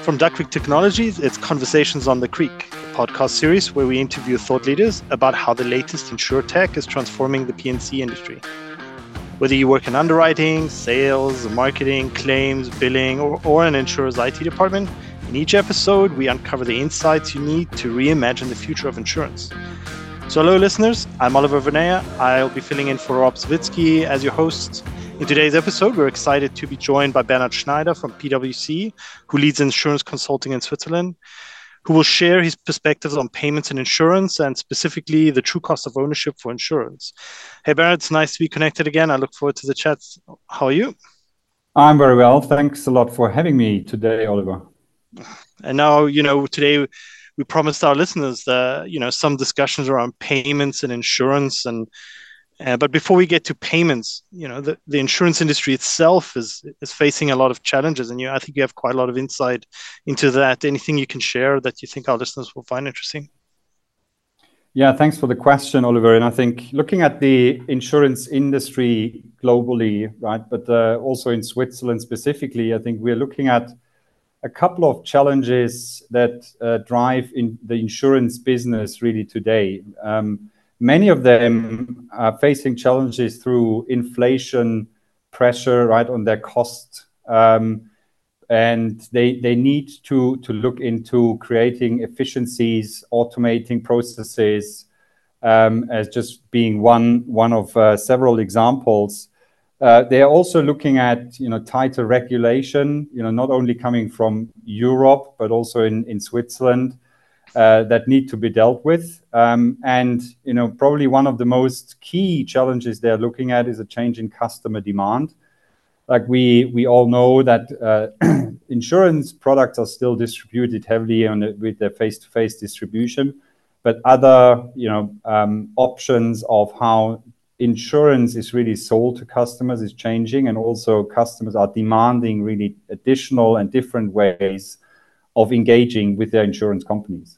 From Duck Creek Technologies, it's Conversations on the Creek, a podcast series where we interview thought leaders about how the latest insurtech is transforming the P&C industry. Whether you work in underwriting, sales, marketing, claims, billing, or an insurer's IT department, in each episode, we uncover the insights you need to reimagine the future of insurance. So hello, listeners. I'm Oliver Vernea. I'll be filling in for Rob Savitsky as your host. In today's episode, we're excited to be joined by Bernhard Schneider from PwC, who leads insurance consulting in Switzerland, who will share his perspectives on payments and insurance, and specifically the true cost of ownership for insurance. Hey, Bernhard, it's nice to be connected again. I look forward to the chats. How are you? I'm very well. Thanks a lot for having me today, Oliver. And now, today we promised our listeners, some discussions around payments and insurance. But before we get to payments, the insurance industry itself is facing a lot of challenges. And I think you have quite a lot of insight into that. Anything you can share that you think our listeners will find interesting? Yeah, thanks for the question, Oliver. And I think looking at the insurance industry globally, right, but also in Switzerland specifically, I think we're looking at a couple of challenges that drive in the insurance business really today. Many of them are facing challenges through inflation pressure, right, on their cost. And they need to look into creating efficiencies, automating processes, as just being one of several examples. They are also looking at tighter regulation, not only coming from Europe, but also in Switzerland, that need to be dealt with. And probably one of the most key challenges they're looking at is a change in customer demand. Like we all know that insurance products are still distributed heavily with their face-to-face distribution, but other options of how insurance is really sold to customers is changing, and also customers are demanding really additional and different ways of engaging with their insurance companies.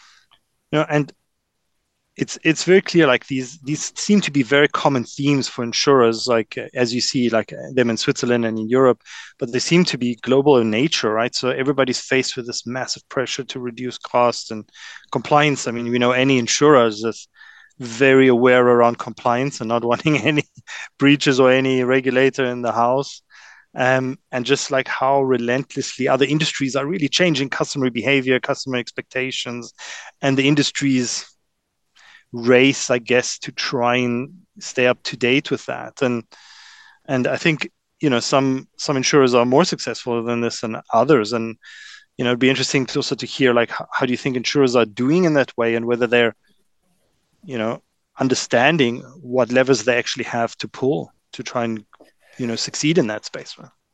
And it's very clear, like these seem to be very common themes for insurers, like as you see, like them in Switzerland and in Europe, but they seem to be global in nature, right? So everybody's faced with this massive pressure to reduce costs and compliance. I mean, we know any insurer is just very aware around compliance and not wanting any breaches or any regulator in the house. And just like how relentlessly other industries are really changing customer behavior, customer expectations, and the industry's race, I guess, to try and stay up to date with that. And I think some insurers are more successful than this than others. And it'd be interesting to also to hear, like, how do you think insurers are doing in that way, and whether they're understanding what levers they actually have to pull to try and succeed in that space.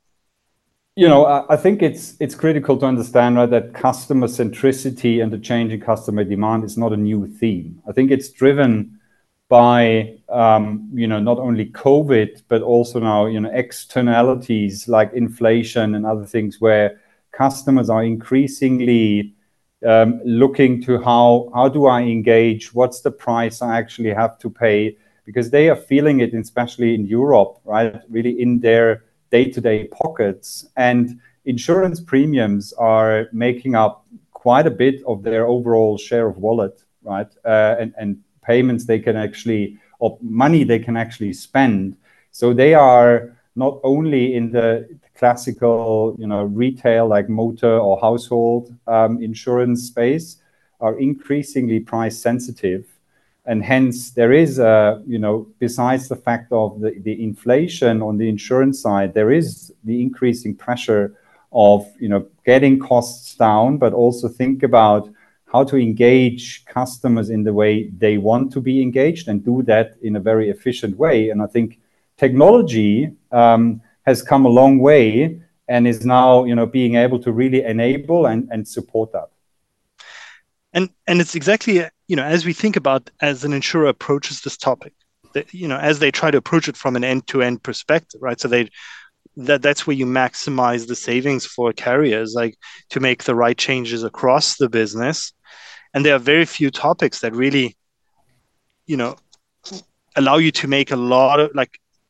I think it's critical to understand, right, that customer centricity and the change in customer demand is not a new theme. I think it's driven by not only COVID, but also now externalities like inflation and other things, where customers are increasingly looking to how do I engage, what's the price I actually have to pay, because they are feeling it, especially in Europe, right, really in their day-to-day pockets. And insurance premiums are making up quite a bit of their overall share of wallet, right, and payments they can actually, or money they can actually spend. So they are not only in the classical, retail like motor or household insurance space, are increasingly price sensitive. And hence there is, besides the fact of the inflation on the insurance side, there is the increasing pressure of, getting costs down, but also think about how to engage customers in the way they want to be engaged and do that in a very efficient way. And I think technology has come a long way and is now, being able to really enable and support that. And it's exactly, as we think about, as an insurer approaches this topic, that, as they try to approach it from an end-to-end perspective, right? So that's where you maximize the savings for carriers, like to make the right changes across the business. And there are very few topics that really, allow you to make a lot of, like,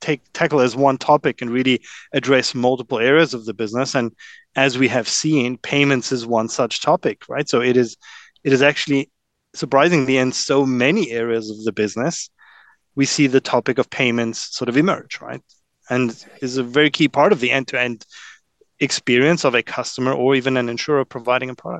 tackle as one topic and really address multiple areas of the business. And as we have seen, payments is one such topic, right? So it is actually surprisingly in so many areas of the business, we see the topic of payments sort of emerge, right? And is a very key part of the end-to-end experience of a customer or even an insurer providing a product.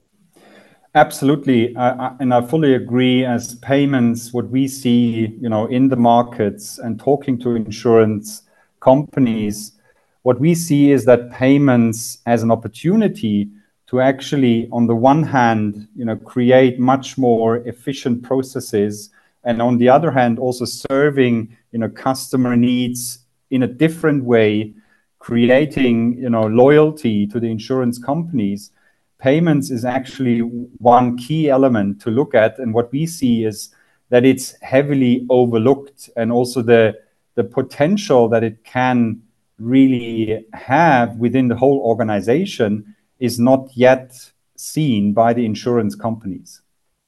Absolutely, and I fully agree. As payments, what we see, in the markets and talking to insurance companies, what we see is that payments as an opportunity to actually, on the one hand, create much more efficient processes, and on the other hand, also serving, customer needs in a different way, creating, loyalty to the insurance companies. Payments is actually one key element to look at. And what we see is that it's heavily overlooked, and also the potential that it can really have within the whole organization is not yet seen by the insurance companies.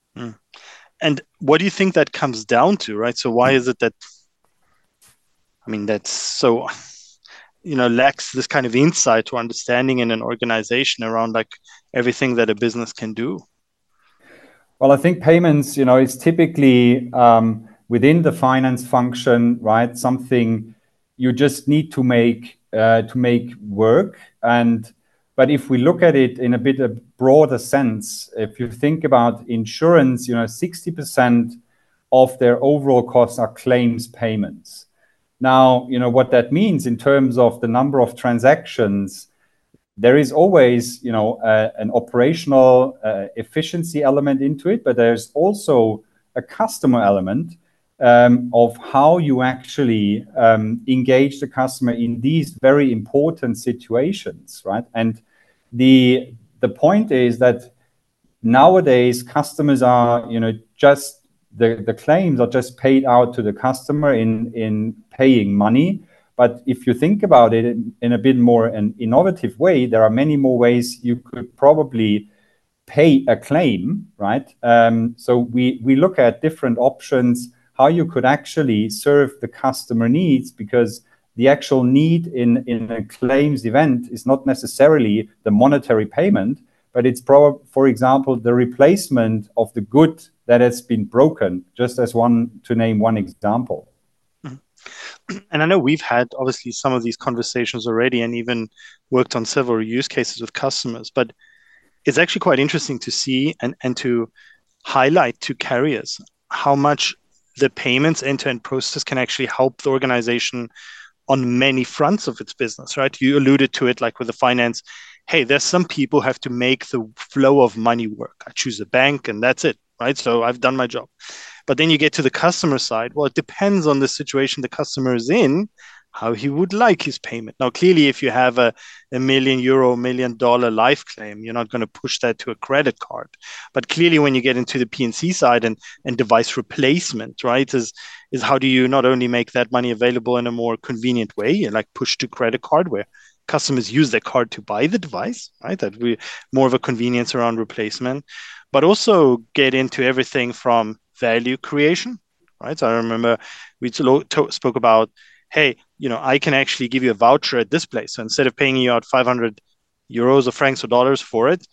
And what do you think that comes down to, right? So why is it that, that's so, lacks this kind of insight or understanding in an organization around like everything that a business can do? Well, I think payments, is typically within the finance function, right? Something you just need to make work. But if we look at it in a bit of broader sense, if you think about insurance, 60% of their overall costs are claims payments. Now, what that means in terms of the number of transactions, there is always, an operational efficiency element into it, but there's also a customer element of how you actually engage the customer in these very important situations, right? And the point is that nowadays customers are, just the claims are just paid out to the customer in paying money. But if you think about it in a bit more an innovative way, there are many more ways you could probably pay a claim, right? So we look at different options, how you could actually serve the customer needs, because the actual need in a claims event is not necessarily the monetary payment, but it's for example, the replacement of the good that has been broken, just to name one example. And I know we've had obviously some of these conversations already and even worked on several use cases with customers, but it's actually quite interesting to see and to highlight to carriers how much the payments end-to-end process can actually help the organization on many fronts of its business, right? You alluded to it, like with the finance. Hey, there's some people who have to make the flow of money work. I choose a bank and that's it, right? So I've done my job. But then you get to the customer side. Well, it depends on the situation the customer is in, how he would like his payment. Now, clearly, if you have a €1 million, $1 million life claim, you're not going to push that to a credit card. But clearly, when you get into the P&C side and device replacement, right, is how do you not only make that money available in a more convenient way, like push to credit card where customers use their card to buy the device, right? That we more of a convenience around replacement, but also get into everything from value creation, right? So I remember we spoke about, hey, I can actually give you a voucher at this place. So instead of paying you out 500 euros or francs or dollars for it,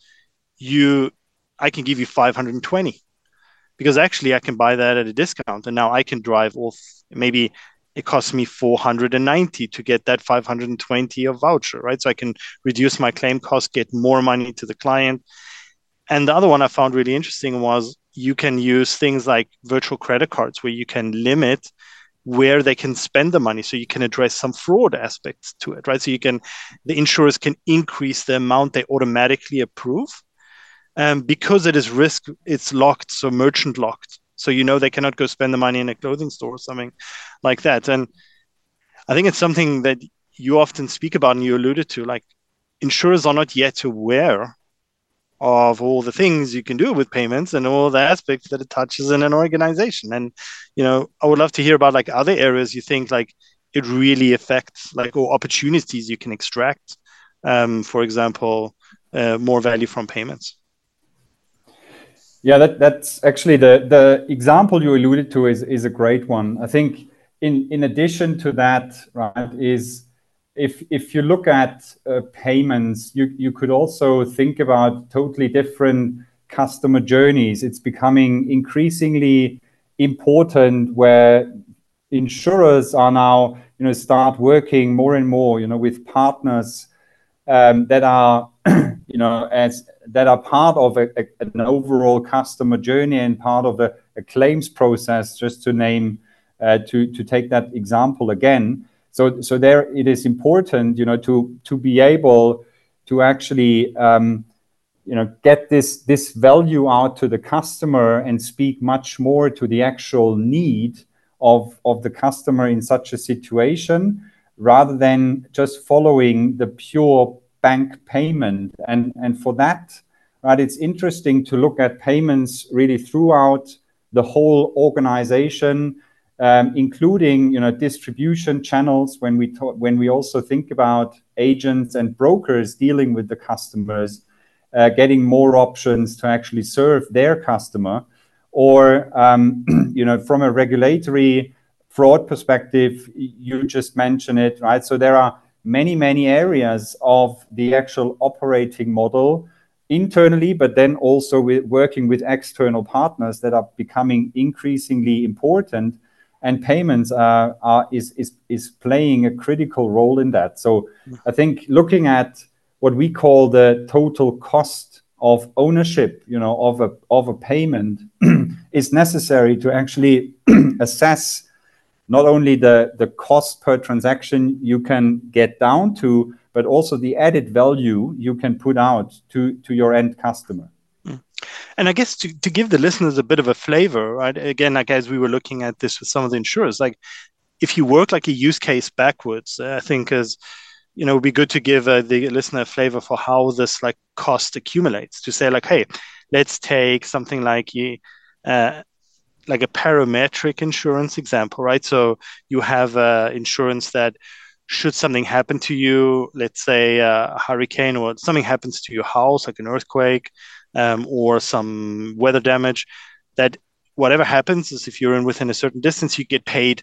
I can give you 520 because actually I can buy that at a discount. And now I can drive off, maybe it costs me 490 to get that 520 of voucher, right? So I can reduce my claim cost, get more money to the client. And the other one I found really interesting was you can use things like virtual credit cards where you can limit where they can spend the money. So you can address some fraud aspects to it, right? So the insurers can increase the amount they automatically approve because it is risk, it's locked, so merchant locked. So they cannot go spend the money in a clothing store or something like that. And I think it's something that you often speak about and you alluded to, like insurers are not yet aware of all the things you can do with payments and all the aspects that it touches in an organization. And, I would love to hear about like other areas you think like it really affects, like, or opportunities you can extract, for example, more value from payments. Yeah, that's actually the example you alluded to is a great one. I think in addition to that, right, is if you look at payments, you could also think about totally different customer journeys. It's becoming increasingly important where insurers are now, start working more and more, with partners that are, that are part of an overall customer journey and part of a claims process, just to name, to take that example again. So there it is important, to be able to actually, get this value out to the customer and speak much more to the actual need of the customer in such a situation, rather than just following the pure bank payment. And for that, right, it's interesting to look at payments really throughout the whole organization, including distribution channels. When we also think about agents and brokers dealing with the customers, getting more options to actually serve their customer, or from a regulatory fraud perspective, you just mentioned it, right? So there are many areas of the actual operating model internally, but then also working with external partners that are becoming increasingly important, and payments is playing a critical role in that. So I think looking at what we call the total cost of ownership, of a payment, is necessary to actually assess not only the cost per transaction you can get down to, but also the added value you can put out to your end customer. And I guess to give the listeners a bit of a flavor, right? Again, like as we were looking at this with some of the insurers, like if you work like a use case backwards, I think as it would be good to give the listener a flavor for how this like cost accumulates. To say like, hey, let's take something like a parametric insurance example, right? So you have insurance that should something happen to you, let's say a hurricane, or something happens to your house, like an earthquake, or some weather damage, that whatever happens is if you're within a certain distance, you get paid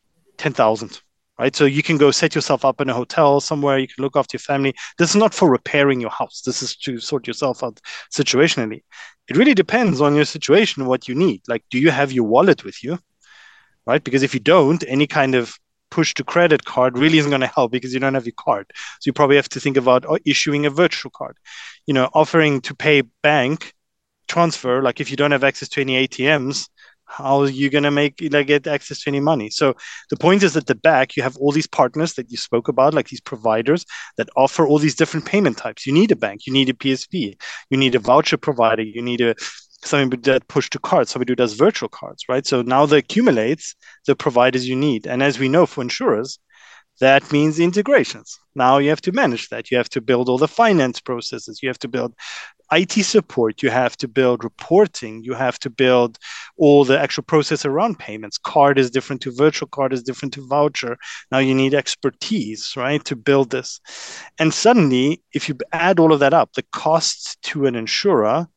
10,000. Right, so you can go set yourself up in a hotel somewhere. You can look after your family. This is not for repairing your house. This is to sort yourself out situationally. It really depends on your situation, what you need. Like, do you have your wallet with you? Right, because if you don't, any kind of push to credit card really isn't going to help because you don't have your card. So you probably have to think about issuing a virtual card. Offering to pay bank transfer. Like if you don't have access to any ATMs, how are you going to get access to any money? So the point is at the back, you have all these partners that you spoke about, like these providers that offer all these different payment types. You need a bank, you need a PSP, you need a voucher provider, you need somebody that push to cards, somebody who does virtual cards, right? So now that accumulates the providers you need. And as we know for insurers, that means integrations. Now you have to manage that. You have to build all the finance processes. You have to build IT support. You have to build reporting. You have to build all the actual process around payments. Card is different to virtual card, is different to voucher. Now you need expertise, right, to build this. And suddenly, if you add all of that up, the costs to an insurer,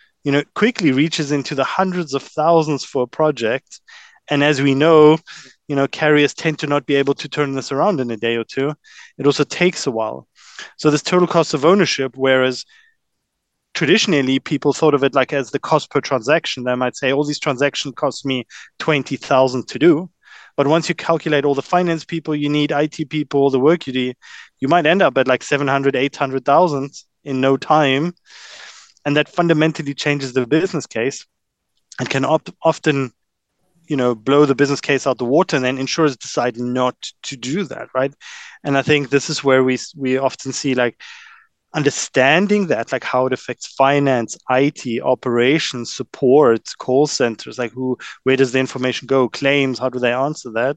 it quickly reaches into the hundreds of thousands for a project. And as we know, carriers tend to not be able to turn this around in a day or two. It also takes a while. So this total cost of ownership, whereas traditionally people thought of it like as the cost per transaction, they might say, all these transactions cost me 20,000 to do. But once you calculate all the finance people you need, IT people, the work you do, you might end up at like 700, 800,000 in no time. And that fundamentally changes the business case and can often blow the business case out the water, and then insurers decide not to do that, right? And I think this is where we often see like understanding that, like how it affects finance, IT, operations, support, call centers, like where does the information go, claims, how do they answer that,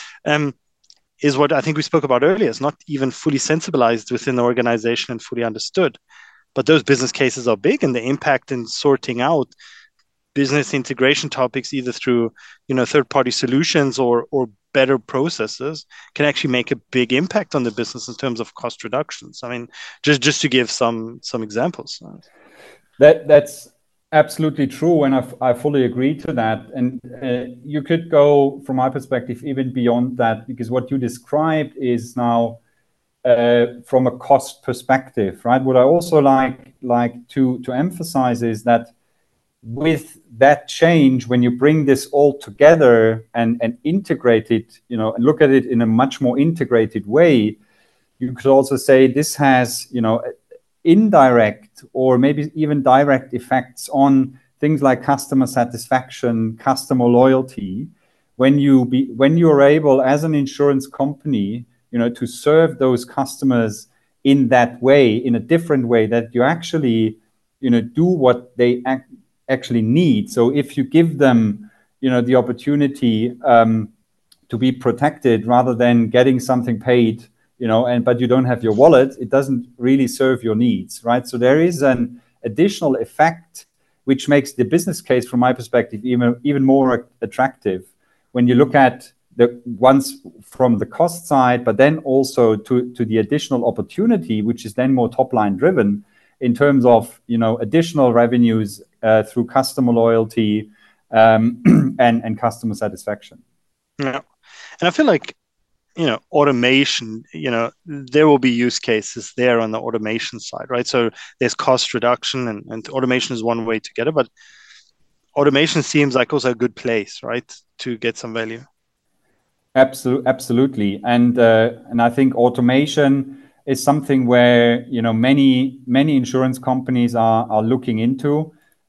is what I think we spoke about earlier. It's not even fully sensibilized within the organization and fully understood. But those business cases are big, and the impact in sorting out business integration topics, either through third-party solutions or better processes, can actually make a big impact on the business in terms of cost reductions. I mean, just to give some examples. That's Absolutely true, and I fully agree to that. And you could go, from my perspective, even beyond that, because what you described is now from a cost perspective, right? What I also like to emphasize is that with that change, when you bring this all together and integrate it, you know, and look at it in a much more integrated way, you could also say this has, you know, indirect or maybe even direct effects on things like customer satisfaction, customer loyalty. When you are able as an insurance company, you know, to serve those customers in that way, in a different way, that you actually, you know, do what they actually need. So if you give them, you know, the opportunity to be protected rather than getting something paid, you know, but you don't have your wallet, it doesn't really serve your needs, right? So there is an additional effect which makes the business case, from my perspective, even more attractive when you look at the ones from the cost side, but then also to the additional opportunity, which is then more top line driven in terms of, you know, additional revenues through customer loyalty and customer satisfaction. Yeah, and I feel like, you know, automation, you know, there will be use cases there on the automation side, right? So there's cost reduction, and automation is one way to get it, but automation seems like also a good place, right, to get some value. Absolutely, and I think automation is something where, you know, many insurance companies are looking into,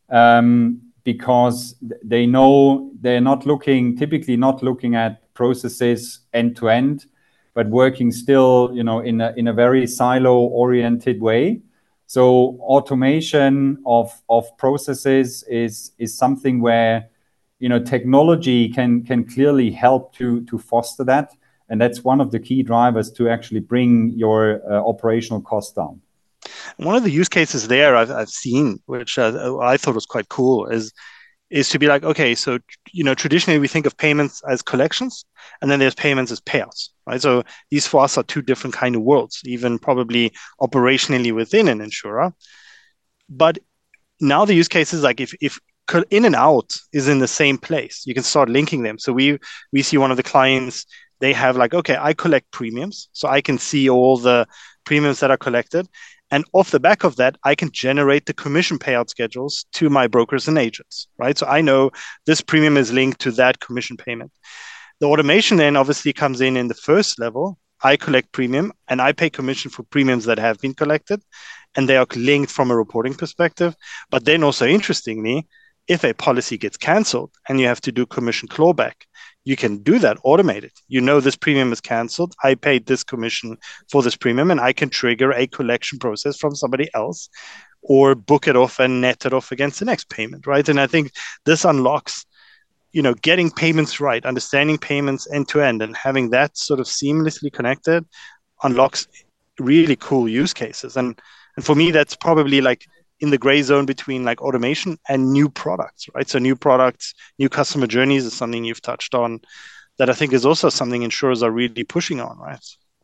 because they know they're typically not looking at processes end to end, but working still, you know, in a very silo oriented way. So automation of processes is something where, you know, technology can clearly help to foster that, and that's one of the key drivers to actually bring your operational costs down. One of the use cases there I've seen, which I thought was quite cool, is to be like, okay, so, you know, traditionally we think of payments as collections, and then there's payments as payouts, right? So these for us are two different kind of worlds, even probably operationally within an insurer. But now the use case is like, if in and out is in the same place, you can start linking them. So we see one of the clients, they have like, okay, I collect premiums, so I can see all the premiums that are collected, and off the back of that, I can generate the commission payout schedules to my brokers and agents, right? So I know this premium is linked to that commission payment. The automation then obviously comes in the first level. I collect premium and I pay commission for premiums that have been collected, and they are linked from a reporting perspective. But then also, interestingly, if a policy gets canceled and you have to do commission clawback, you can do that automated. You know, this premium is canceled. I paid this commission for this premium, and I can trigger a collection process from somebody else or book it off and net it off against the next payment, right? And I think this unlocks, you know, getting payments right, understanding payments end to end, and having that sort of seamlessly connected unlocks really cool use cases. And for me, that's probably like in the gray zone between like automation and new products, right? So new products, new customer journeys is something you've touched on that I think is also something insurers are really pushing on, right?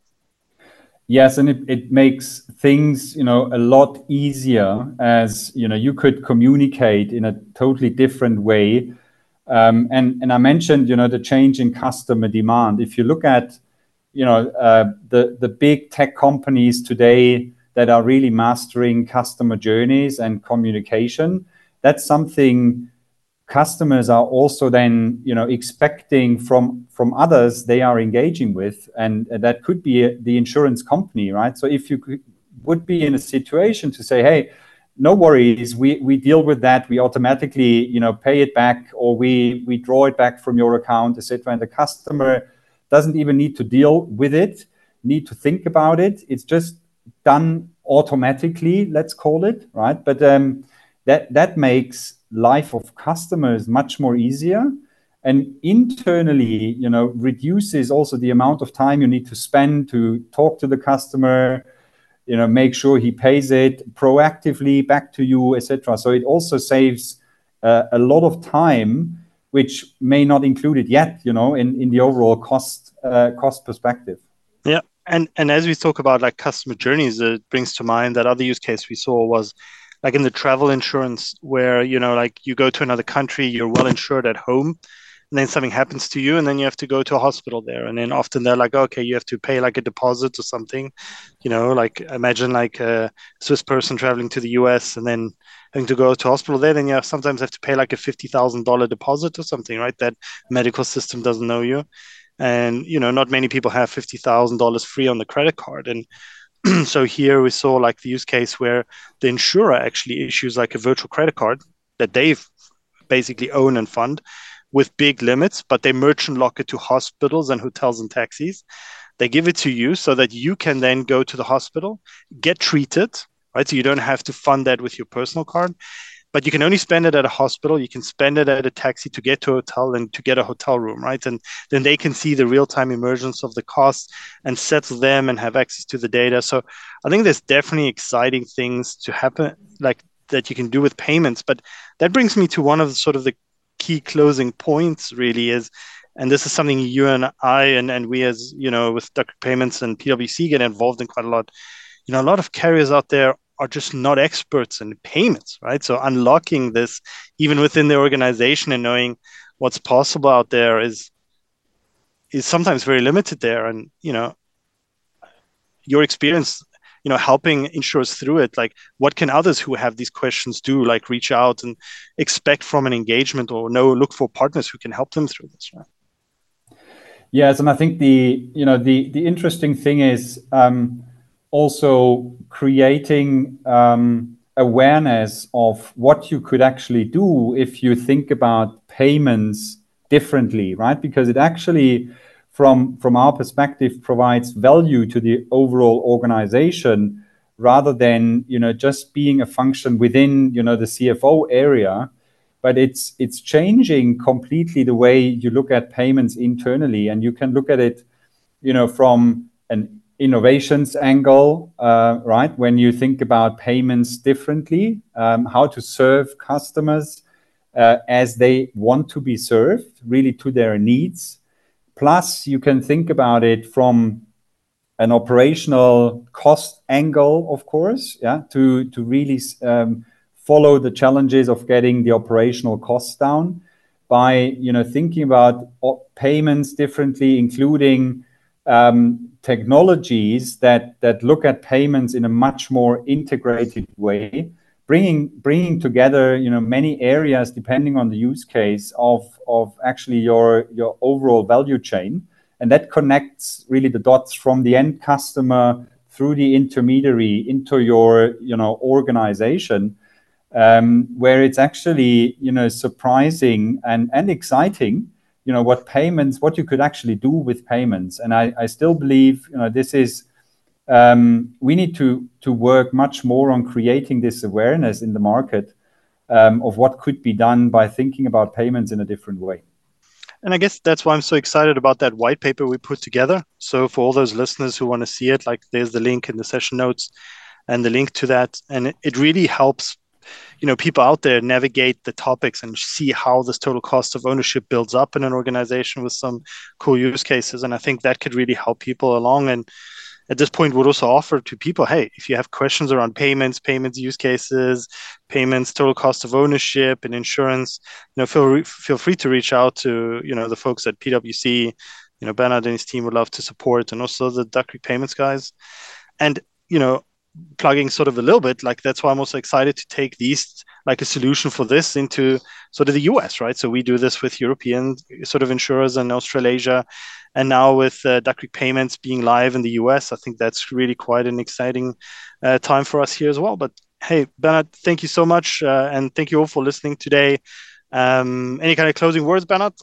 Yes, and it makes things, you know, a lot easier, as, you know, you could communicate in a totally different way. And I mentioned, you know, the change in customer demand. If you look at, you know, the big tech companies today that are really mastering customer journeys and communication, that's something customers are also then, you know, expecting from others they are engaging with, and that could be the insurance company, right? So if you would be in a situation to say, hey, no worries, we deal with that, we automatically, you know, pay it back, or we draw it back from your account, etc., and the customer doesn't even need to deal with it, need to think about it. It's just done automatically, let's call it, right? But that makes life of customers much more easier, and internally, you know, reduces also the amount of time you need to spend to talk to the customer, you know, make sure he pays it proactively back to you, etc. So it also saves a lot of time, which may not include it yet, you know, in the overall cost perspective. Yeah. And as we talk about like customer journeys, it brings to mind that other use case we saw was like in the travel insurance where, like you go to another country, you're well insured at home, and then something happens to you and then you have to go to a hospital there. And then often they're like, okay, you have to pay like a deposit or something, like imagine like a Swiss person traveling to the US and then having to go to hospital there, then you sometimes have to pay like a $50,000 deposit or something, right? That medical system doesn't know you. And, not many people have $50,000 free on the credit card. And so here we saw like the use case where the insurer actually issues like a virtual credit card that they basically own and fund with big limits, but they merchant lock it to hospitals and hotels and taxis. They give it to you so that you can then go to the hospital, get treated, right? So you don't have to fund that with your personal card, but you can only spend it at a hospital. You can spend it at a taxi to get to a hotel and to get a hotel room, right? And then they can see the real-time emergence of the costs and settle them and have access to the data. So I think there's definitely exciting things to happen, like that you can do with payments. But that brings me to one of the sort of the key closing points really is, and this is something you and I and we as, with Duck Creek Payments and PwC get involved in quite a lot. A lot of carriers out there are just not experts in payments, right? So unlocking this even within the organization and knowing what's possible out there is sometimes very limited there. And, your experience, helping insurers through it, like what can others who have these questions do, like reach out and expect from an engagement or look for partners who can help them through this, right? Yes, and I think the interesting thing is also creating awareness of what you could actually do if you think about payments differently, right? Because it actually, from our perspective, provides value to the overall organization rather than just being a function within the CFO area. But it's changing completely the way you look at payments internally, and you can look at it from an innovations angle, right? When you think about payments differently, how to serve customers as they want to be served, really to their needs. Plus, you can think about it from an operational cost angle, of course, to really follow the challenges of getting the operational costs down by thinking about payments differently, including technologies that look at payments in a much more integrated way, bringing together many areas depending on the use case of actually your overall value chain, and that connects really the dots from the end customer through the intermediary into your organization, where it's actually surprising and exciting what you could actually do with payments. And I still believe this is we need to work much more on creating this awareness in the market of what could be done by thinking about payments in a different way. And I guess that's why I'm so excited about that white paper we put together. So for all those listeners who want to see it, like there's the link in the session notes and the link to that. And it really helps, people out there navigate the topics and see how this total cost of ownership builds up in an organization with some cool use cases. And I think that could really help people along. And at this point, would also offer to people, hey, if you have questions around payments use cases, payments, total cost of ownership, and insurance, feel free to reach out to the folks at PwC. Bernhard and his team would love to support, and also the Duck Creek Payments guys. And plugging sort of a little bit, like that's why I'm also excited to take these like a solution for this into sort of the US, right? So we do this with European sort of insurers and Australasia, and now with Duck Creek Payments being live in the US, I think that's really quite an exciting time for us here as well. But hey, Bernhard, thank you so much, and thank you all for listening today. Any kind of closing words, Bernhard?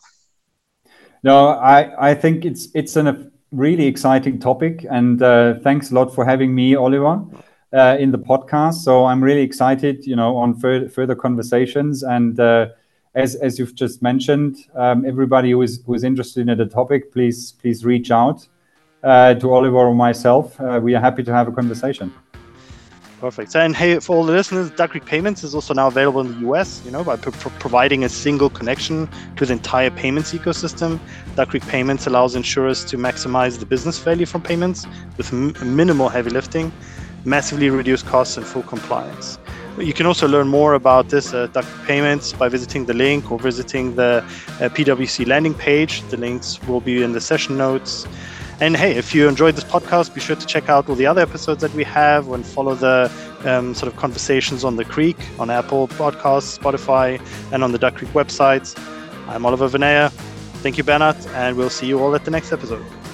No, I think it's a really exciting topic, and thanks a lot for having me, Oliver, in the podcast. So I'm really excited, on further conversations. And as you've just mentioned, everybody who is interested in the topic, please reach out to Oliver or myself. We are happy to have a conversation. Perfect. And hey, for all the listeners, Duck Creek Payments is also now available in the US, by providing a single connection to the entire payments ecosystem. Duck Creek Payments allows insurers to maximize the business value from payments with minimal heavy lifting, massively reduce costs, and full compliance. You can also learn more about this Duck Payments by visiting the link or visiting the PwC landing page. The links will be in the session notes. And hey, if you enjoyed this podcast, be sure to check out all the other episodes that we have and follow the sort of conversations on the Creek, on Apple Podcasts, Spotify, and on the Duck Creek websites. I'm Oliver Vinaya. Thank you, Bernhard, and we'll see you all at the next episode.